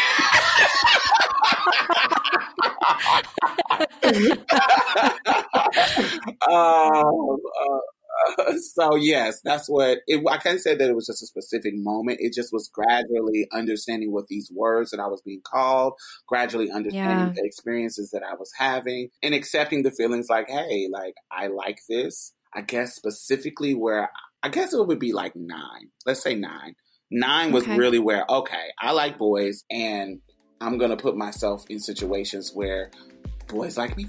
So yes, that's what I can't say that it was just a specific moment. It just was gradually understanding what these words that I was being called, gradually understanding the experiences that I was having, and accepting the feelings like, hey, like I like this. I guess specifically where I guess it would be like 9. Let's say 9. 9 was really where, okay, I like boys and I'm going to put myself in situations where boys like me.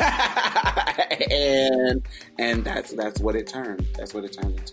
and that's what it turned. That's what it turned into.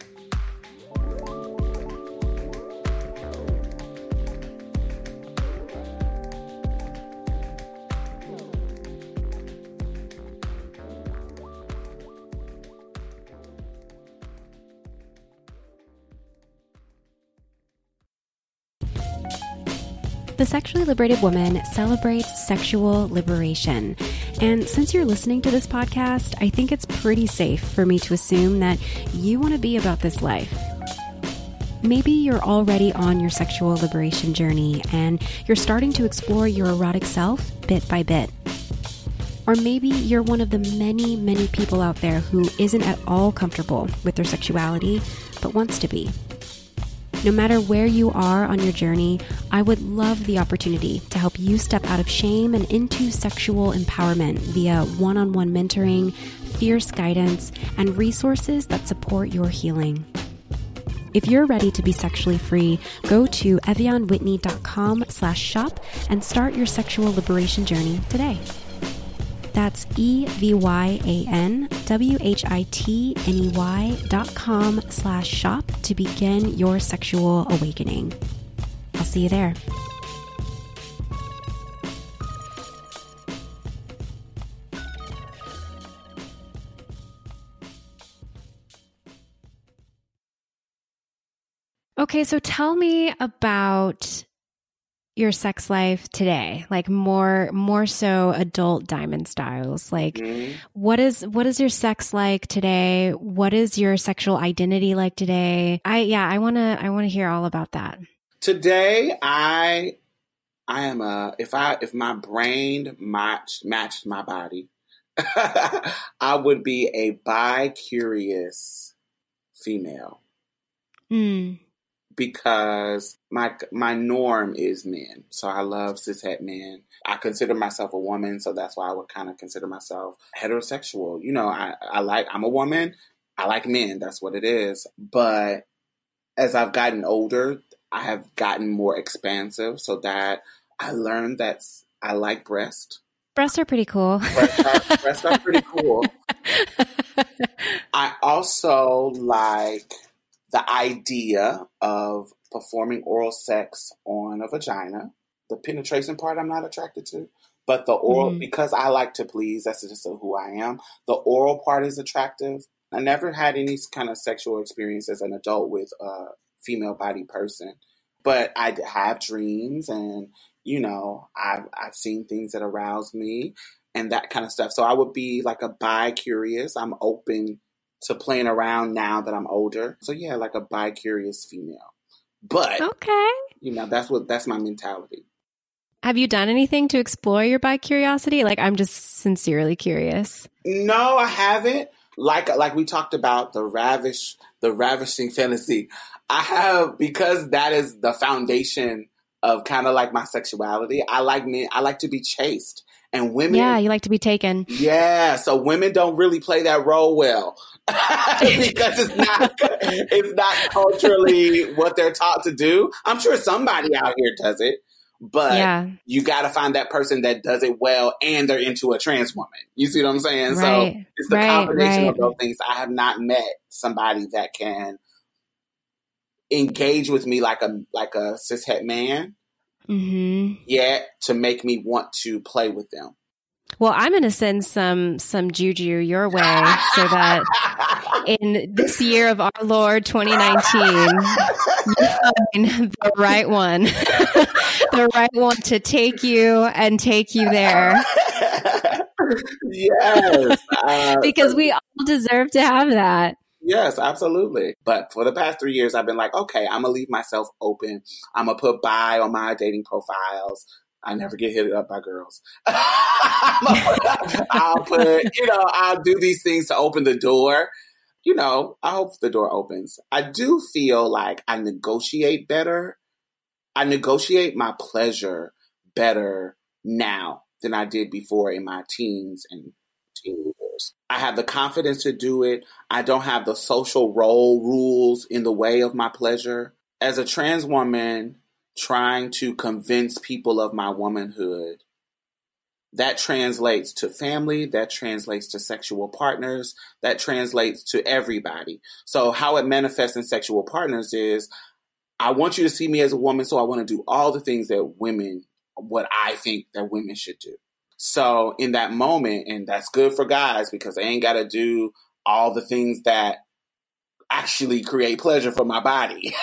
The Sexually Liberated Woman celebrates sexual liberation. And since you're listening to this podcast, I think it's pretty safe for me to assume that you want to be about this life. Maybe you're already on your sexual liberation journey and you're starting to explore your erotic self bit by bit. Or maybe you're one of the many, many people out there who isn't at all comfortable with their sexuality, but wants to be. No matter where you are on your journey, I would love the opportunity to help you step out of shame and into sexual empowerment via one-on-one mentoring, fierce guidance, and resources that support your healing. If you're ready to be sexually free, go to evianwhitney.com/shop and start your sexual liberation journey today. That's EVYANWHITNEY.com/shop to begin your sexual awakening. I'll see you there. Okay, so tell me about your sex life today, like more so adult Diamond Styles. Like what is your sex like today? What is your sexual identity like today? I want to hear all about that. Today I am if my brain matched my body, I would be a bi-curious female. Because my norm is men. So I love cishet men. I consider myself a woman, so that's why I would kind of consider myself heterosexual. I'm a woman. I like men. That's what it is. But as I've gotten older, I have gotten more expansive so that I learned that I like breasts. Breasts are pretty cool. Breasts are pretty cool. I also like the idea of performing oral sex on a vagina. The penetration part I'm not attracted to. But the oral, because I like to please, that's just who I am. The oral part is attractive. I never had any kind of sexual experience as an adult with a female body person. But I have dreams and, I've seen things that arouse me and that kind of stuff. So I would be like a bi-curious. I'm open to playing around now that I'm older. So yeah, like a bi-curious female. But okay, that's my mentality. Have you done anything to explore your bi-curiosity? Like, I'm just sincerely curious. No, I haven't. Like we talked about the ravishing fantasy. I have, because that is the foundation of kind of like my sexuality. I like to be chased. And women... Yeah, you like to be taken. Yeah, so women don't really play that role well. Because it's not culturally what they're taught to do. I'm sure somebody out here does it. But you got to find that person that does it well and they're into a trans woman. You see what I'm saying? Right, so it's the combination of those things. I have not met somebody that can engage with me like a cishet man yet to make me want to play with them. Well, I'm going to send some juju your way so that in this year of our Lord 2019, you find the right one. The right one to take you and take you there. Yes. Because we all deserve to have that. Yes, absolutely. But for the past 3 years, I've been like, okay, I'm going to leave myself open. I'm going to put bi on my dating profiles. I never get hit up by girls. I'll do these things to open the door. I hope the door opens. I do feel like I negotiate better. I negotiate my pleasure better now than I did before in my teens and teen years. I have the confidence to do it. I don't have the social role rules in the way of my pleasure. As a trans woman trying to convince people of my womanhood, that translates to family, that translates to sexual partners, that translates to everybody. So how it manifests in sexual partners is, I want you to see me as a woman, so I want to do all the things that what I think that women should do. So in that moment, and that's good for guys because they ain't got to do all the things that actually create pleasure for my body.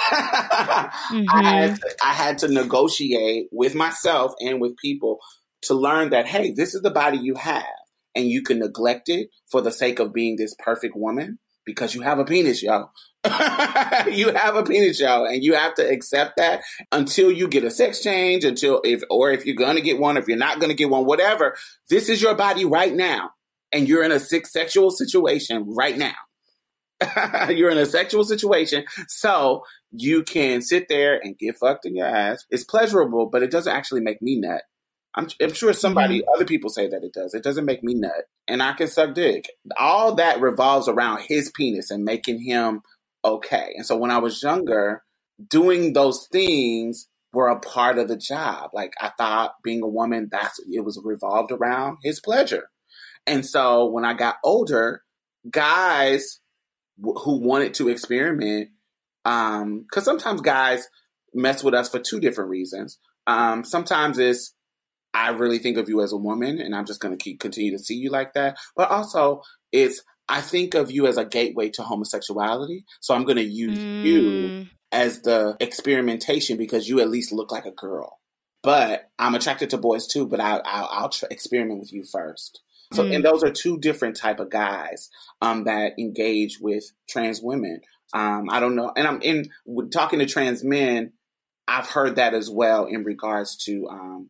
I had to negotiate with myself and with people to learn that, hey, this is the body you have and you can neglect it for the sake of being this perfect woman because you have a penis, yo. You have a penis, yo, and you have to accept that until you get a sex change, if you're going to get one, if you're not going to get one, whatever. This is your body right now. And you're in a sexual situation right now. You're in a sexual situation, so you can sit there and get fucked in your ass. It's pleasurable, but it doesn't actually make me nut. I'm sure other people say that it does. It doesn't make me nut. And I can suck dick. All that revolves around his penis and making him okay. And so when I was younger, doing those things were a part of the job. Like I thought being a woman, it was revolved around his pleasure. And so when I got older, guys who wanted to experiment, because sometimes guys mess with us for two different reasons. Sometimes it's, I really think of you as a woman and I'm just going to continue to see you like that. But also it's, I think of you as a gateway to homosexuality. So I'm going to use you as the experimentation because you at least look like a girl. But I'm attracted to boys too, but I'll experiment with you first. So, and those are two different type of guys that engage with trans women. I don't know. And talking to trans men, I've heard that as well in regards to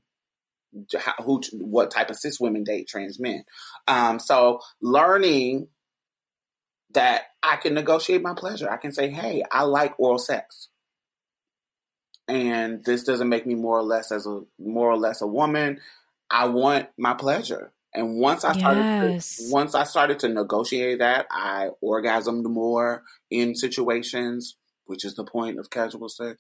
what type of cis women date trans men. So learning that I can negotiate my pleasure. I can say, hey, I like oral sex. And this doesn't make me more or less a woman. I want my pleasure. And once I started to negotiate that, I orgasmed more in situations, which is the point of casual sex.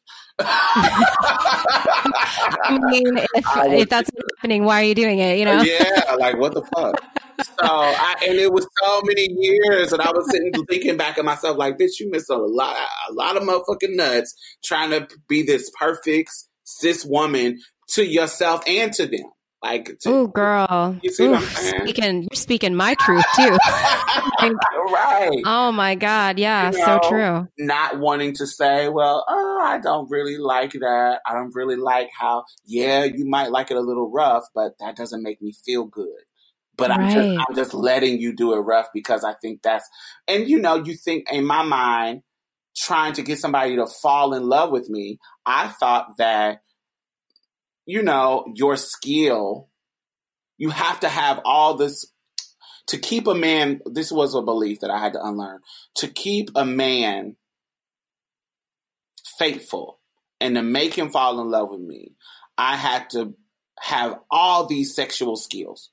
I mean, if that's not happening, why are you doing it? Yeah, like what the fuck. And it was so many years, and I was sitting thinking back at myself, like, bitch, you missed a lot of motherfucking nuts trying to be this perfect cis woman to yourself and to them. Oh, girl. You see what I'm saying? You're speaking my truth, too. Right. Oh, my God. Yeah, so true. Not wanting to say, well, I don't really like that. I don't really like how, you might like it a little rough, but that doesn't make me feel good. But I'm just letting you do it rough because I think that's, and you think in my mind, trying to get somebody to fall in love with me, I thought that, your skill, you have to have all this to keep a man. This was a belief that I had to unlearn. To keep a man faithful And to make him fall in love with me, I had to have all these sexual skills.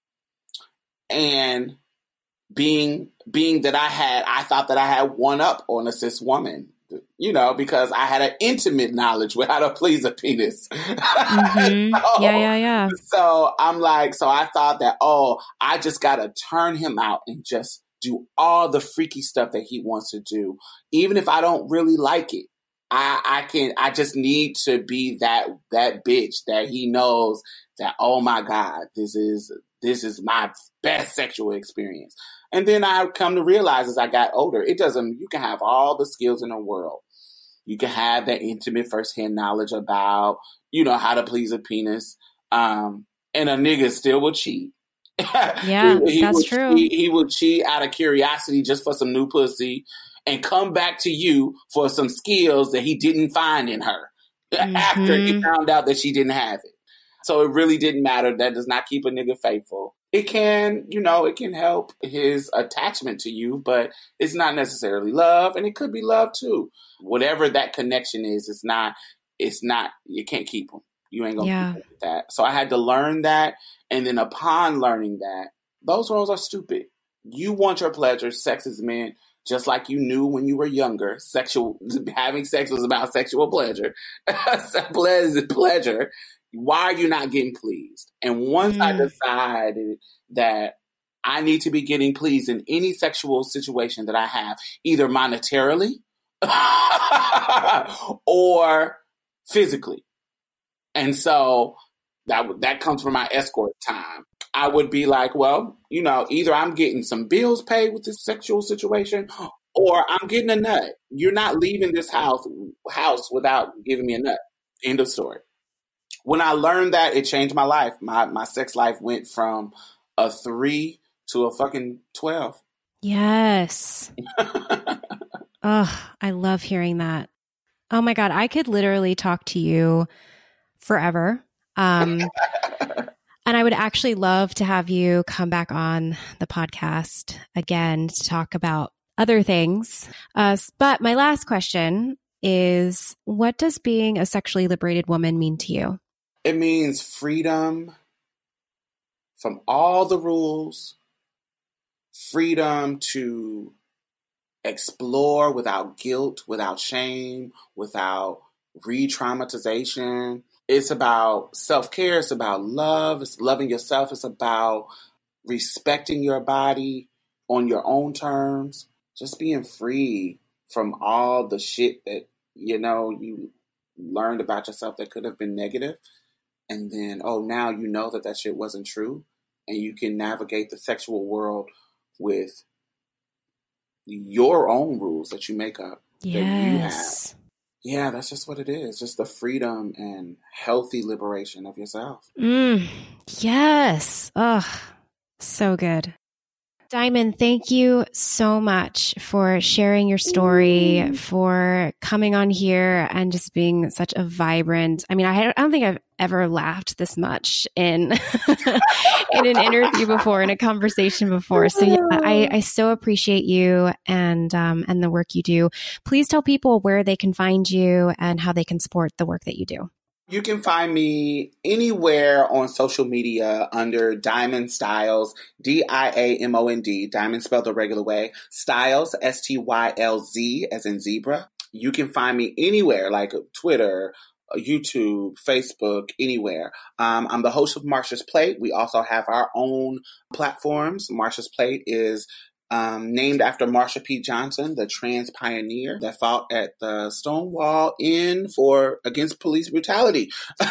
And being that I thought that I had one up on a cis woman, you know, because I had an intimate knowledge with how to please a penis. Mm-hmm. Yeah. So I'm like, so I thought that, I just got to turn him out and just do all the freaky stuff that he wants to do. Even if I don't really like it, I just need to be that bitch that he knows that, oh my God, this is my best sexual experience. And then I come to realize as I got older, you can have all the skills in the world. You can have that intimate firsthand knowledge about, you know, how to please a penis. And a nigga still will cheat. Yeah, that's true. He will cheat out of curiosity just for some new pussy and come back to you for some skills that he didn't find in her after he found out that she didn't have it. So it really didn't matter. That does not keep a nigga faithful. It can, you know, it can help his attachment to you, but it's not necessarily love, and it could be love too. Whatever that connection is, it's not, you can't keep them. You ain't gonna keep that. So I had to learn that, and then upon learning that, those roles are stupid. You want your pleasure. Sex is meant, just like you knew when you were younger, having sex was about sexual pleasure. Pleasure. Why are you not getting pleased? And once I decided that I need to be getting pleased in any sexual situation that I have, either monetarily or physically. And so that comes from my escort time. I would be like, well, you know, either I'm getting some bills paid with this sexual situation, or I'm getting a nut. You're not leaving this house without giving me a nut. End of story. When I learned that, it changed my life. My sex life went from a 3 to a fucking 12. Yes. Oh, I love hearing that. Oh my God, I could literally talk to you forever. And I would actually love to have you come back on the podcast again to talk about other things. But my last question is, what does being a sexually liberated woman mean to you? It means freedom from all the rules, freedom to explore without guilt, without shame, without re-traumatization. It's about self-care. It's about love. It's loving yourself. It's about respecting your body on your own terms. Just being free from all the shit that, you know, you learned about yourself that could have been negative. And then, now you know that shit wasn't true. And you can navigate the sexual world with your own rules that you make up. Yes. That you have. Yeah, that's just what it is. Just the freedom and healthy liberation of yourself. Yes. Oh, so good. Diamond, thank you so much for sharing your story, for coming on here and just being such a vibrant. I mean, I don't think I've ever laughed this much in in an interview before, in a conversation before. So yeah, I so appreciate you and the work you do. Please tell people where they can find you and how they can support the work that you do. You can find me anywhere on social media under Diamond Stylz, Diamond, Diamond spelled the regular way, Stylz, Stylz, as in zebra. You can find me anywhere, like Twitter, YouTube, Facebook, anywhere. I'm the host of Marsha's Plate. We also have our own platforms. Marsha's Plate is named after Marsha P. Johnson, the trans pioneer that fought at the Stonewall Inn against police brutality.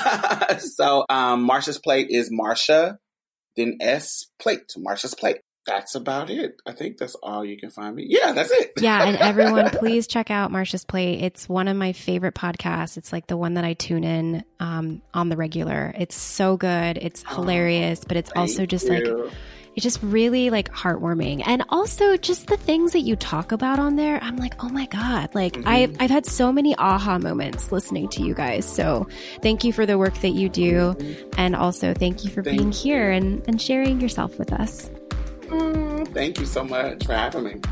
So Marsha's Plate is Marsha, then S Plate, Marsha's Plate. That's about it. I think that's all you can find me. Yeah, that's it. Yeah, and everyone, please check out Marsha's Plate. It's one of my favorite podcasts. It's like the one that I tune in on the regular. It's so good. It's hilarious, but it's also just like... It's just really like heartwarming. And also just the things that you talk about on there, I'm like, oh my God, like I've had so many aha moments listening to you guys. So thank you for the work that you do. And also thank you for being here and sharing yourself with us. Thank you so much for having me.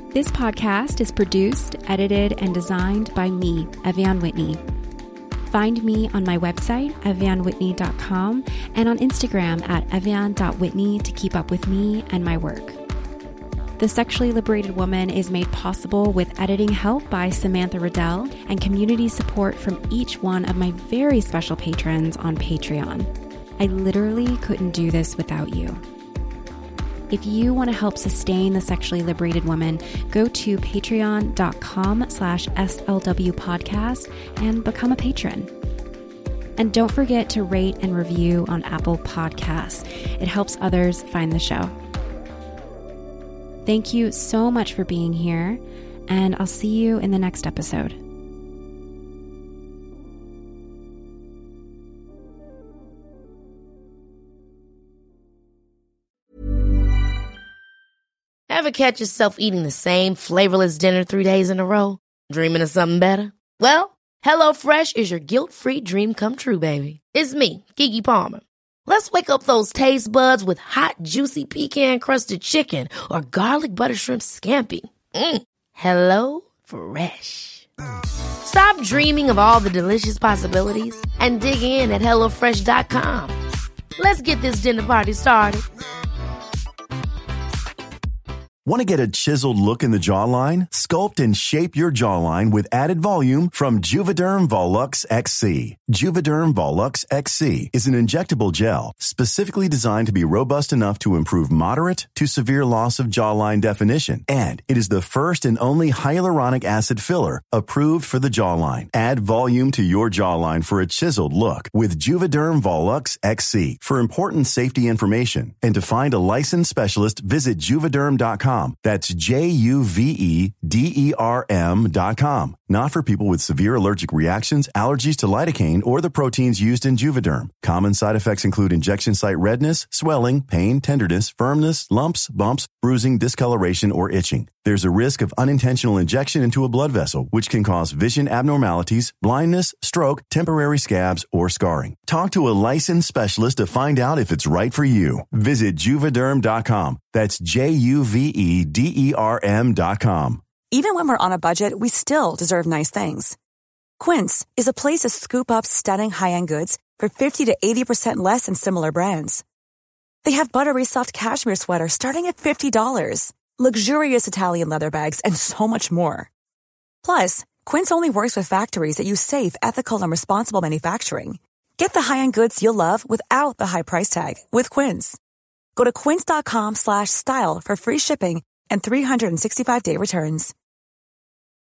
This podcast is produced, edited, and designed by me, Evian Whitney. Find me on my website, evianwhitney.com, and on Instagram at evian.whitney to keep up with me and my work. The Sexually Liberated Woman is made possible with editing help by Samantha Riddell and community support from each one of my very special patrons on Patreon. I literally couldn't do this without you. If you want to help sustain The Sexually Liberated Woman, go to patreon.com/SLW podcast and become a patron. And don't forget to rate and review on Apple Podcasts. It helps others find the show. Thank you so much for being here, and I'll see you in the next episode. Ever catch yourself eating the same flavorless dinner 3 days in a row? Dreaming of something better? Well, HelloFresh is your guilt-free dream come true, baby. It's me, Keke Palmer. Let's wake up those taste buds with hot, juicy pecan-crusted chicken or garlic butter shrimp scampi. Hello Fresh. Stop dreaming of all the delicious possibilities and dig in at HelloFresh.com. Let's get this dinner party started. Want to get a chiseled look in the jawline? Sculpt and shape your jawline with added volume from Juvederm Volux XC. Juvederm Volux XC is an injectable gel specifically designed to be robust enough to improve moderate to severe loss of jawline definition. And it is the first and only hyaluronic acid filler approved for the jawline. Add volume to your jawline for a chiseled look with Juvederm Volux XC. For important safety information and to find a licensed specialist, visit Juvederm.com. That's Juvederm.com. Not for people with severe allergic reactions, allergies to lidocaine, or the proteins used in Juvederm. Common side effects include injection site redness, swelling, pain, tenderness, firmness, lumps, bumps, bruising, discoloration, or itching. There's a risk of unintentional injection into a blood vessel, which can cause vision abnormalities, blindness, stroke, temporary scabs, or scarring. Talk to a licensed specialist to find out if it's right for you. Visit Juvederm.com. That's Juvederm.com. Even when we're on a budget, we still deserve nice things. Quince is a place to scoop up stunning high-end goods for 50 to 80% less than similar brands. They have buttery soft cashmere sweaters starting at $50, luxurious Italian leather bags, and so much more. Plus, Quince only works with factories that use safe, ethical, and responsible manufacturing. Get the high-end goods you'll love without the high price tag with Quince. Go to quince.com/style for free shipping and 365-day returns.